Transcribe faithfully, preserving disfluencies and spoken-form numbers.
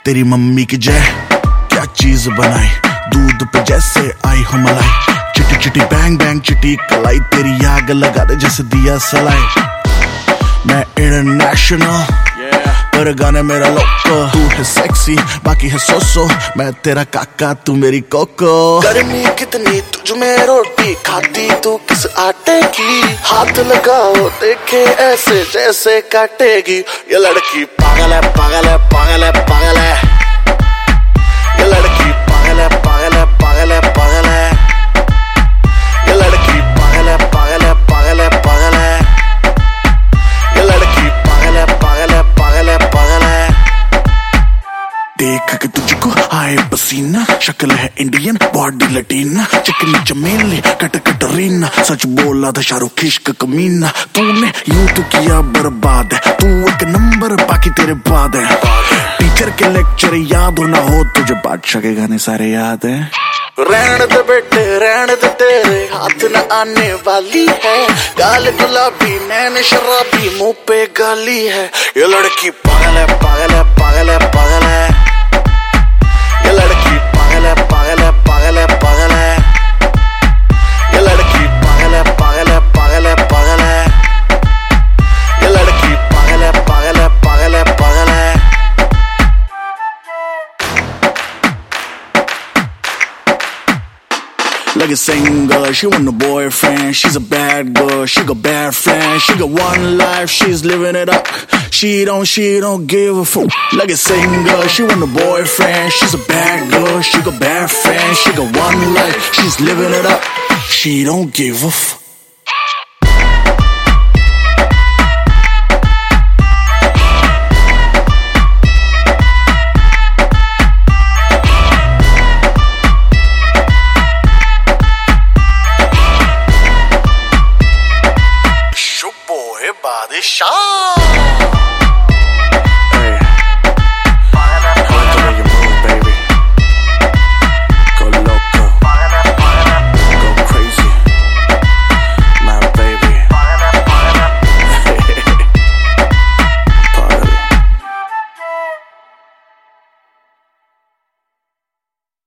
तेरी मम्मी की जय, क्या चीज बनाई, दूध पे जैसे आई हो मलाई। चिटी चिटी बैंग बैंग चिटी कलाई, तेरी आग लगा दे जैसे दिया सलाई। मैं इंटरनेशनल पर गाने मेरा लोको, तू है सेक्सी बाकी है सोसो, मैं तेरा काका तू मेरी कोको। गर्मी कितनी तुझ में रोटी खाती तू किस आटे की, हाथ लगाओ देखे ऐसे जैसे काटेगी। ये लड़की पागल है पागल है पागल है पागल है, ये लड़की पागल है पागल है पागल है पागल है, ये लड़की पागल है पागल है पागल है पागल है, ये लड़की पागल है पागल है पागल है पागल है। देख के तुझको आए पसीना, शक्ल है इंडियन बॉडी लटीना, चिकनी चमेली कट कटरीना, सच बोला था शाहरुख इश्क कमीना। तूने यूं तो किया बर्बाद है, तू एक नंबर बाकी तेरे बाद है। टीचर के लेक्चर याद हो ना हो तुझे, बादशाह के गाने सारे याद है। रहने दे बेटे रहने दे, तेरे हाथ न आने वाली है, गाल गुलाबी नैन शराबी मुंह पे गाली है। ये लड़की पागल है पागल है पागल है पागल है, ये लड़की पागल है पागल है पागल है पागल है, ये लड़की पागल है पागल है पागल है पागल है, ये लड़की पागल है पागल है पागल है पागल है। Like a single, she want a boyfriend. She's a bad girl, she got bad friends. She got one life, she's living it up. She don't, she don't give a fuck. Like a single, she want a boyfriend. She's a bad girl, she got bad friends. She got one life, she's living it up. She don't give a fuck. बादशाह।